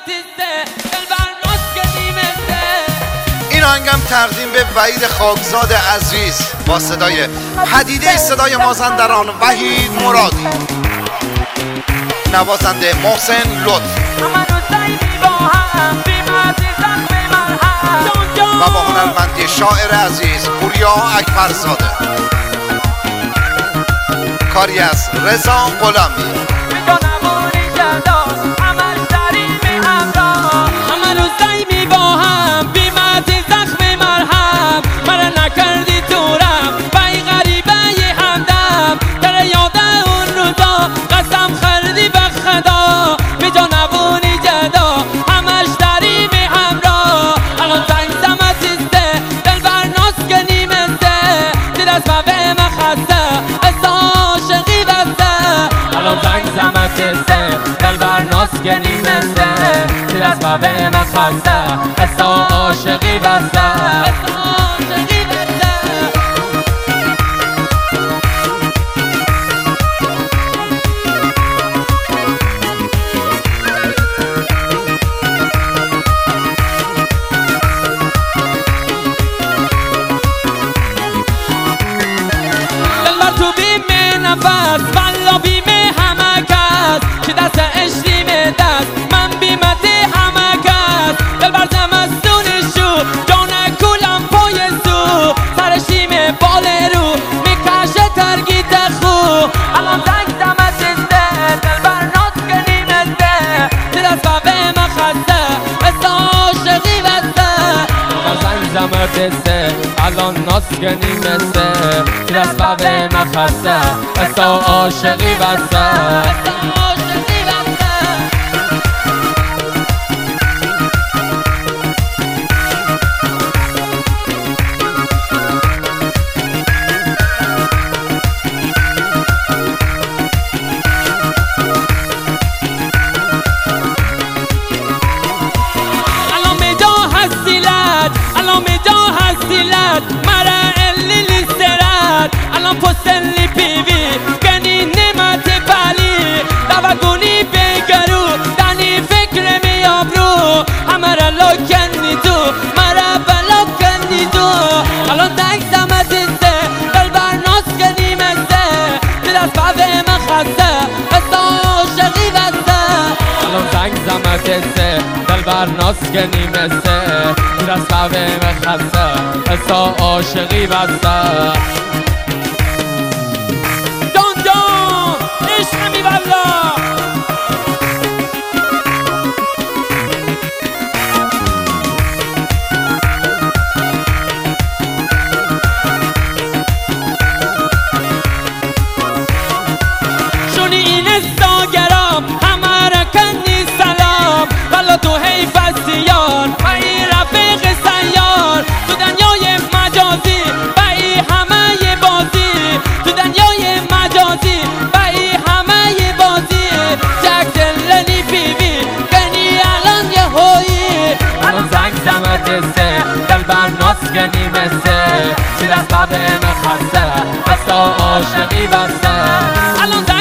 این آهنگم تقدیم به وحید خاکزاد عزیز با صدای پدیده صدای مازندران وحید مرادی، نوازنده محسن لطف و با هنرمندی شاعر عزیز پوریا اکبرزاده، کاری از رضا غلامی. به من خسته اصلا عاشقی بسته دلبر تو بیم نفس والا بیم همه کس که دست اشتیم دست من بیمت همه کس دلبر زمستونشو جانه کولم پای سو سرشیم بال رو میکشه ترگیت خو الان زنگ زمستسته دلبر ناز کنیمسته درست و به من خسته اصلا عاشقی بسته زنگ زمستسته الان ناز کنیمسته درست و به من خسته اصلا عاشقی بسته مرا الی لیسترد الان پستلی پیوی کنی نمت پلی دوگونی بگرو دنی فکر میابرو همه را لکنی تو مرا بلا کنی تو الان دنگ زمتسته دلبر ناز کنی مسته درست بابه من خسته اصلا عاشقی بسته الان دنگ زمتسته دلبر ناز کنی مسته درست بابه من خسته اصلا عاشقی بسته دون دون عشق می والله شونی این استاگرام همه را کنی سلام والا تو حیف هستی یار و این رفیق سیار تو دنیای مجازی و ای همه بازی تو دنیای مجازی و ای همه بازی جک دلنی پیوی کنی الان یه هایی الان زنگ زمتسته دلبر ناز کنی مسته چی دست بابه من خسته اصلا عاشقی بسته الان